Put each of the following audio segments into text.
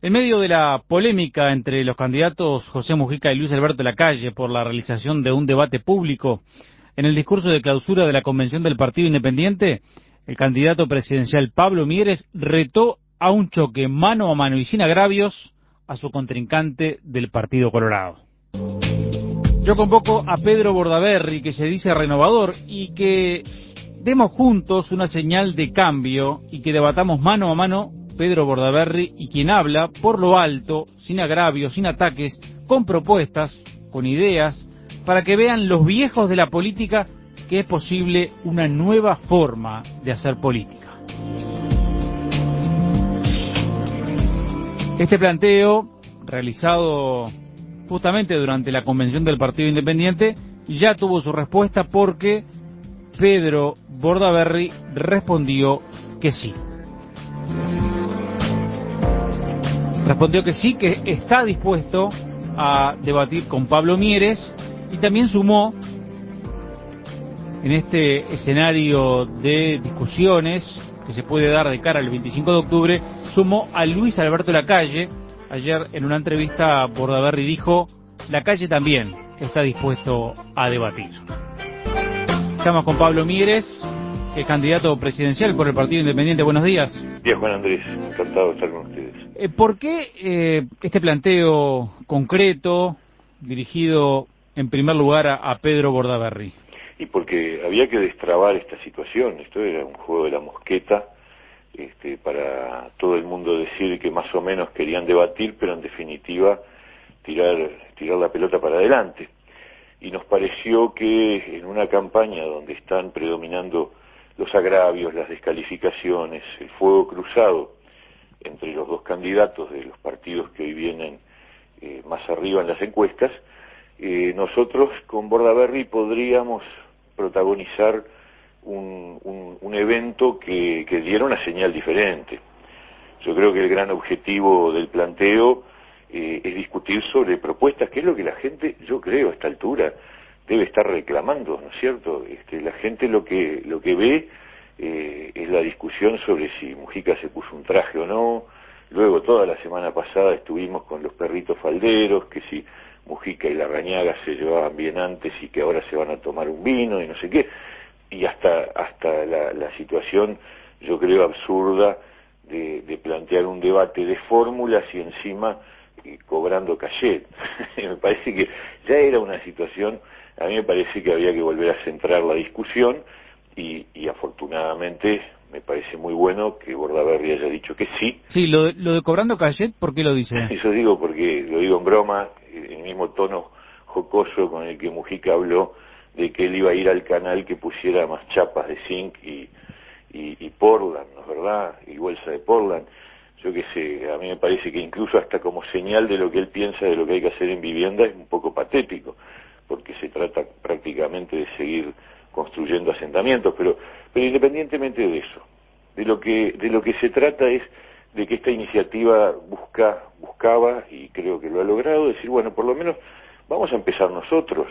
En medio de la polémica entre los candidatos José Mujica y Luis Alberto Lacalle por la realización de un debate público, en el discurso de clausura de la convención del Partido Independiente, el candidato presidencial Pablo Mieres retó a un choque mano a mano y sin agravios a su contrincante del Partido Colorado. Yo convoco a Pedro Bordaberry, que se dice renovador, y que demos juntos una señal de cambio y que debatamos mano a mano Pedro Bordaberry y quien habla por lo alto, sin agravios, sin ataques, con propuestas, con ideas, para que vean los viejos de la política que es posible una nueva forma de hacer política. Este planteo, realizado justamente durante la convención del Partido Independiente, ya tuvo su respuesta porque Pedro Bordaberry respondió que sí. Respondió que sí, que está dispuesto a debatir con Pablo Mieres y también sumó en este escenario de discusiones que se puede dar de cara al 25 de octubre, sumó a Luis Alberto Lacalle. Ayer en una entrevista Bordaberry dijo: Lacalle también está dispuesto a debatir. Estamos con Pablo Mieres, el candidato presidencial por el Partido Independiente. Buenos días. Bien, Juan Andrés, encantado de estar con ustedes. ¿Por qué este planteo concreto, dirigido en primer lugar a Pedro Bordaberry? Y porque había que destrabar esta situación. Esto era un juego de la mosqueta, para todo el mundo decir que más o menos querían debatir, pero en definitiva tirar la pelota para adelante. Y nos pareció que en una campaña donde están predominando los agravios, las descalificaciones, el fuego cruzado entre los dos candidatos de los partidos que hoy vienen más arriba en las encuestas, nosotros con Bordaberry podríamos protagonizar un evento que diera una señal diferente. Yo creo que el gran objetivo del planteo es discutir sobre propuestas, que es lo que la gente, yo creo, a esta altura debe estar reclamando, ¿no es cierto? La gente lo que ve es la discusión sobre si Mujica se puso un traje o no. Luego toda la semana pasada estuvimos con los perritos falderos, que si Mujica y Larrañaga se llevaban bien antes y que ahora se van a tomar un vino y no sé qué, y hasta la situación, yo creo, absurda de plantear un debate de fórmulas y encima cobrando cachet. Me parece que ya era una situación, a mí me parece que había que volver a centrar la discusión y afortunadamente me parece muy bueno que Bordaberry haya dicho que sí. Sí, lo de cobrando cachet, ¿por qué lo dice? Eso digo porque lo digo en broma, en el mismo tono jocoso con el que Mujica habló de que él iba a ir al canal que pusiera más chapas de zinc y Portland, ¿no es verdad? Y bolsa de Portland. Yo qué sé, a mí me parece que incluso hasta como señal de lo que él piensa de lo que hay que hacer en vivienda es un poco patético, porque se trata prácticamente de seguir construyendo asentamientos, pero independientemente de eso, de lo que se trata es de que esta iniciativa buscaba, y creo que lo ha logrado, decir, bueno, por lo menos vamos a empezar nosotros,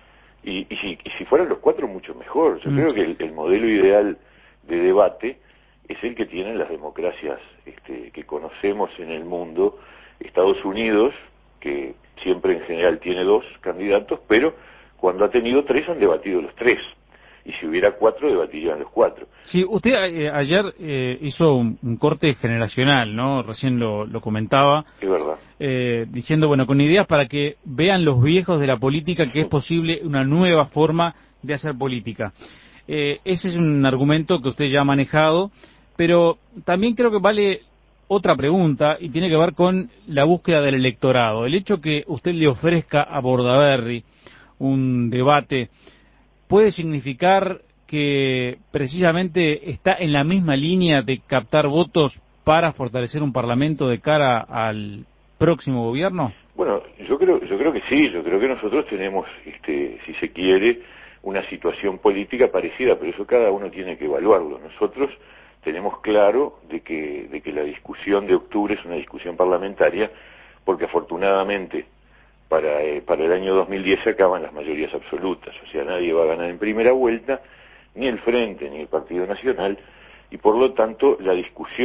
y si fueran los cuatro mucho mejor. Yo creo que el modelo ideal de debate es el que tienen las democracias que conocemos en el mundo. Estados Unidos, que siempre en general tiene dos candidatos, pero cuando ha tenido tres han debatido los tres, y si hubiera cuatro debatirían los cuatro. Sí, usted ayer hizo un corte generacional, ¿no? Recién lo comentaba. Es verdad. Diciendo, bueno, con ideas para que vean los viejos de la política que es posible una nueva forma de hacer política. Ese es un argumento que usted ya ha manejado, pero también creo que vale otra pregunta y tiene que ver con la búsqueda del electorado. El hecho que usted le ofrezca a Bordaberry un debate puede significar que precisamente está en la misma línea de captar votos para fortalecer un parlamento de cara al próximo gobierno. Bueno, yo creo que sí. Yo creo que nosotros tenemos, si se quiere, una situación política parecida, pero eso cada uno tiene que evaluarlo. Nosotros tenemos claro de que la discusión de octubre es una discusión parlamentaria, porque afortunadamente para el año 2010 se acaban las mayorías absolutas, o sea, nadie va a ganar en primera vuelta, ni el Frente ni el Partido Nacional, y por lo tanto la discusión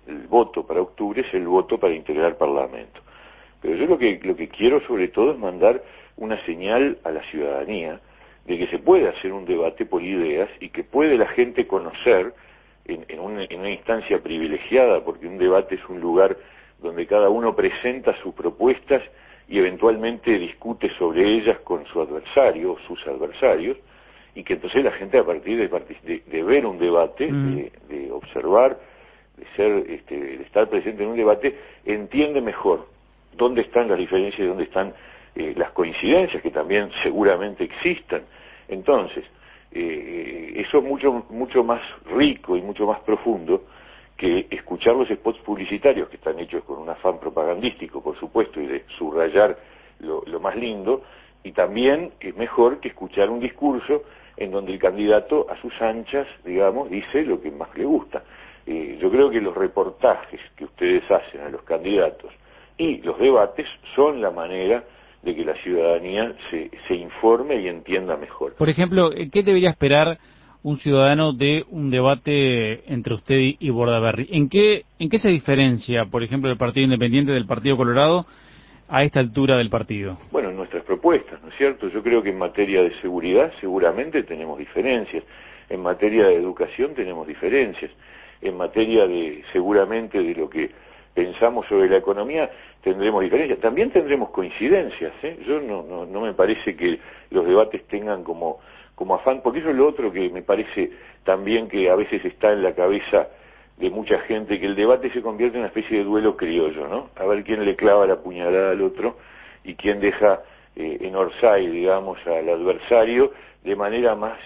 el voto para octubre es el voto para integrar Parlamento. Pero yo lo que quiero sobre todo es mandar una señal a la ciudadanía de que se puede hacer un debate por ideas y que puede la gente conocer en una instancia privilegiada, porque un debate es un lugar donde cada uno presenta sus propuestas y eventualmente discute sobre ellas con su adversario o sus adversarios, y que entonces la gente, a partir de ver un debate, de observar, de estar presente en un debate, entiende mejor dónde están las diferencias y dónde están las coincidencias, que también seguramente existan. Entonces, eso es mucho más rico y mucho más profundo que escuchar los spots publicitarios, que están hechos con un afán propagandístico, por supuesto, y de subrayar lo más lindo, y también es mejor que escuchar un discurso en donde el candidato a sus anchas, digamos, dice lo que más le gusta. Yo creo que los reportajes que ustedes hacen a los candidatos y los debates son la manera de que la ciudadanía se informe y entienda mejor. Por ejemplo, ¿qué debería esperar un ciudadano de un debate entre usted y Bordaberry? ¿En qué se diferencia, por ejemplo, el Partido Independiente del Partido Colorado a esta altura del partido? Bueno, nuestras propuestas, ¿no es cierto? Yo creo que en materia de seguridad seguramente tenemos diferencias, en materia de educación tenemos diferencias, en materia seguramente de lo que pensamos sobre la economía tendremos diferencias, también tendremos coincidencias, ¿eh? Yo no me parece que los debates tengan como afán, porque eso es lo otro que me parece también que a veces está en la cabeza de mucha gente, que el debate se convierte en una especie de duelo criollo, ¿no? A ver quién le clava la puñalada al otro y quién deja en orsay, digamos, al adversario de manera más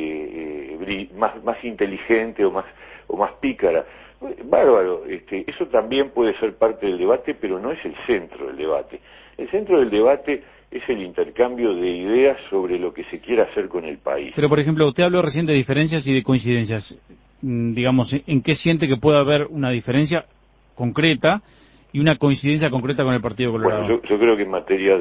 inteligente o más pícara. Bárbaro, eso también puede ser parte del debate, pero no es el centro del debate. El centro del debate es el intercambio de ideas sobre lo que se quiere hacer con el país. Pero, por ejemplo, usted habló recién de diferencias y de coincidencias. Digamos, ¿en qué siente que puede haber una diferencia concreta y una coincidencia concreta con el Partido Colorado? Bueno, yo creo que en materia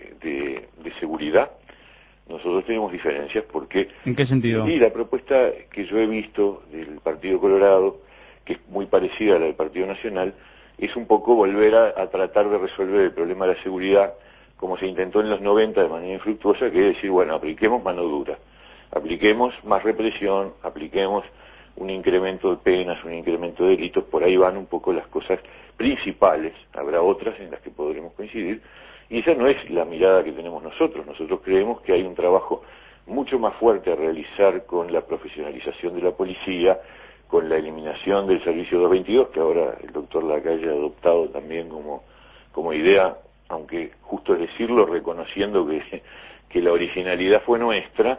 de seguridad nosotros tenemos diferencias porque... ¿En qué sentido? Y la propuesta que yo he visto del Partido Colorado, que es muy parecida a la del Partido Nacional, es un poco volver a tratar de resolver el problema de la seguridad como se intentó en los 90 de manera infructuosa, que es decir, bueno, apliquemos mano dura, apliquemos más represión, apliquemos un incremento de penas, un incremento de delitos, por ahí van un poco las cosas principales, habrá otras en las que podremos coincidir, y esa no es la mirada que tenemos nosotros creemos que hay un trabajo mucho más fuerte a realizar con la profesionalización de la policía, con la eliminación del servicio 222, que ahora el doctor Lacalle ha adoptado también como idea, aunque justo es decirlo, reconociendo que la originalidad fue nuestra,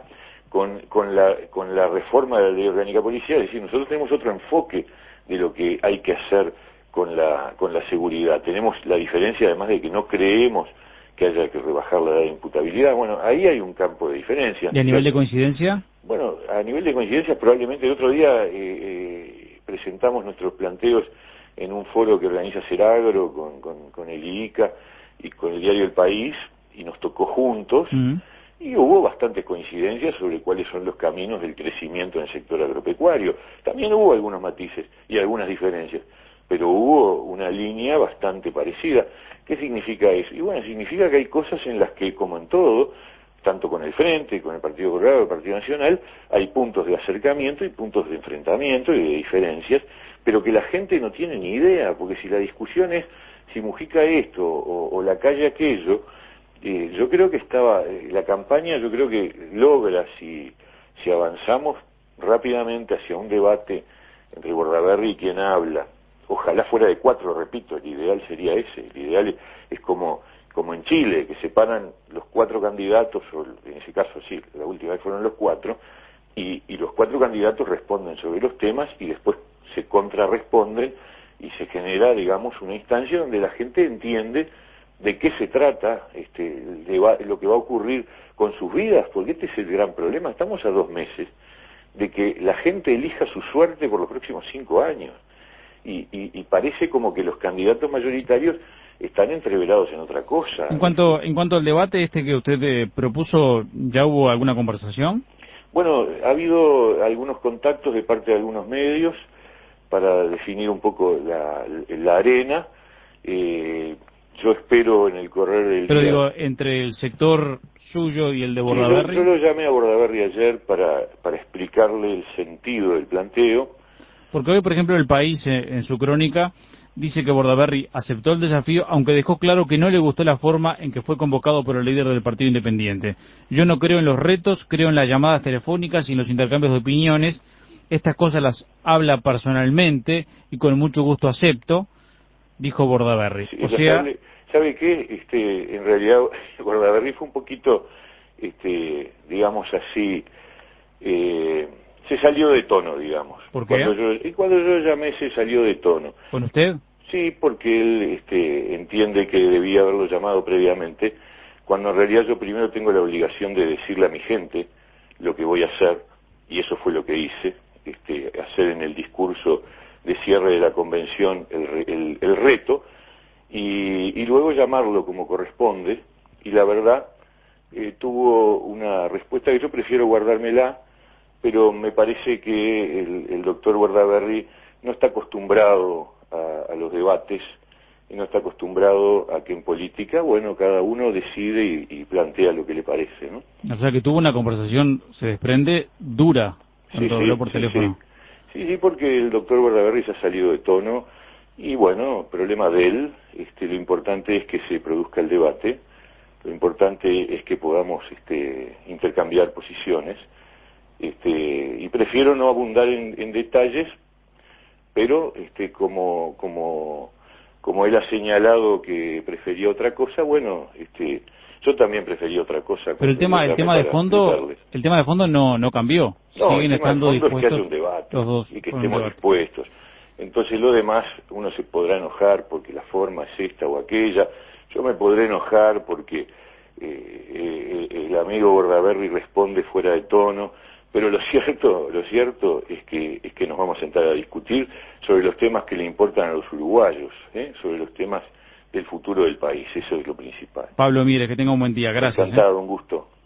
con la reforma de la ley orgánica policial. Es decir, nosotros tenemos otro enfoque de lo que hay que hacer con la seguridad. Tenemos la diferencia además de que no creemos que haya que rebajar la edad de imputabilidad. Bueno, ahí hay un campo de diferencia. ¿Y a nivel de coincidencia? Bueno, a nivel de coincidencia probablemente el otro día presentamos nuestros planteos en un foro que organiza Seragro con el IICA y con el diario El País, y nos tocó juntos, y hubo bastantes coincidencias sobre cuáles son los caminos del crecimiento en el sector agropecuario. También hubo algunos matices y algunas diferencias, pero hubo una línea bastante parecida. ¿Qué significa eso? Y bueno, significa que hay cosas en las que, como en todo, tanto con el Frente, con el Partido Colorado, el Partido Nacional, hay puntos de acercamiento y puntos de enfrentamiento y de diferencias, pero que la gente no tiene ni idea, porque si la discusión es si Mujica esto o Lacalle aquello, yo creo que la campaña yo creo que logra, si avanzamos rápidamente hacia un debate entre Bordaberry y quien habla, ojalá fuera de 4, repito, el ideal sería ese, el ideal es como en Chile, que separan los 4 candidatos, o en ese caso sí, la última vez fueron los 4, y los 4 candidatos responden sobre los temas y después se contrarresponden y se genera, digamos, una instancia donde la gente entiende de qué se trata lo que va a ocurrir con sus vidas, porque este es el gran problema. Estamos a 2 meses de que la gente elija su suerte por los próximos 5 años y parece como que los candidatos mayoritarios están entreverados en otra cosa. En cuanto al debate que usted propuso, ¿ya hubo alguna conversación? Bueno, ha habido algunos contactos de parte de algunos medios, para definir un poco la arena. Yo espero en el correr del Pero día... digo, entre el sector suyo y el de Bordaberry... Yo lo llamé a Bordaberry ayer para explicarle el sentido del planteo. Porque hoy, por ejemplo, El País, en su crónica, dice que Bordaberry aceptó el desafío, aunque dejó claro que no le gustó la forma en que fue convocado por el líder del Partido Independiente. Yo no creo en los retos, creo en las llamadas telefónicas y en los intercambios de opiniones. Estas cosas las habla personalmente y con mucho gusto acepto, dijo Bordaberry. Sí, O sea... ¿Sabe qué? En realidad, Bordaberry fue un poquito, digamos así, se salió de tono, digamos. ¿Por qué? Cuando yo llamé se salió de tono. ¿Con usted? Sí, porque él entiende que debía haberlo llamado previamente, cuando en realidad yo primero tengo la obligación de decirle a mi gente lo que voy a hacer, y eso fue lo que hice, hacer en el discurso de cierre de la convención el reto, y luego llamarlo como corresponde, y la verdad tuvo una respuesta que yo prefiero guardármela, pero me parece que el doctor Bordaberry no está acostumbrado a los debates y no está acostumbrado a que en política, bueno, cada uno decide y plantea lo que le parece, ¿no? O sea que tuvo una conversación, se desprende, dura, cuando habló por teléfono. Sí, porque el doctor Bordaberry se ha salido de tono y bueno, problema de él, lo importante es que se produzca el debate, lo importante es que podamos intercambiar posiciones, y prefiero no abundar en detalles, pero como él ha señalado que prefería otra cosa, bueno, yo también prefería otra cosa. Pero el tema de fondo no cambió. No, Siguen el tema de estando fondo es que haya dispuestos un debate los dos y que por un estemos debate. dispuestos. Entonces lo demás, uno se podrá enojar porque la forma es esta o aquella. Yo me podré enojar porque el amigo Bordaberry responde fuera de tono, pero lo cierto es que nos vamos a sentar a discutir sobre los temas que le importan a los uruguayos, sobre los temas del futuro del país. Eso es lo principal. Pablo, mire, que tenga un buen día. Gracias. Encantado, un gusto.